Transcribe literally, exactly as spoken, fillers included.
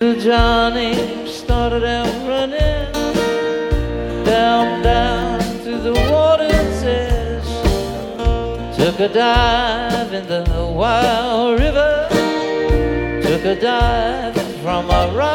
Johnny started out running down, down to the water's edge. Took a dive in the wild river. Took a dive from a rock.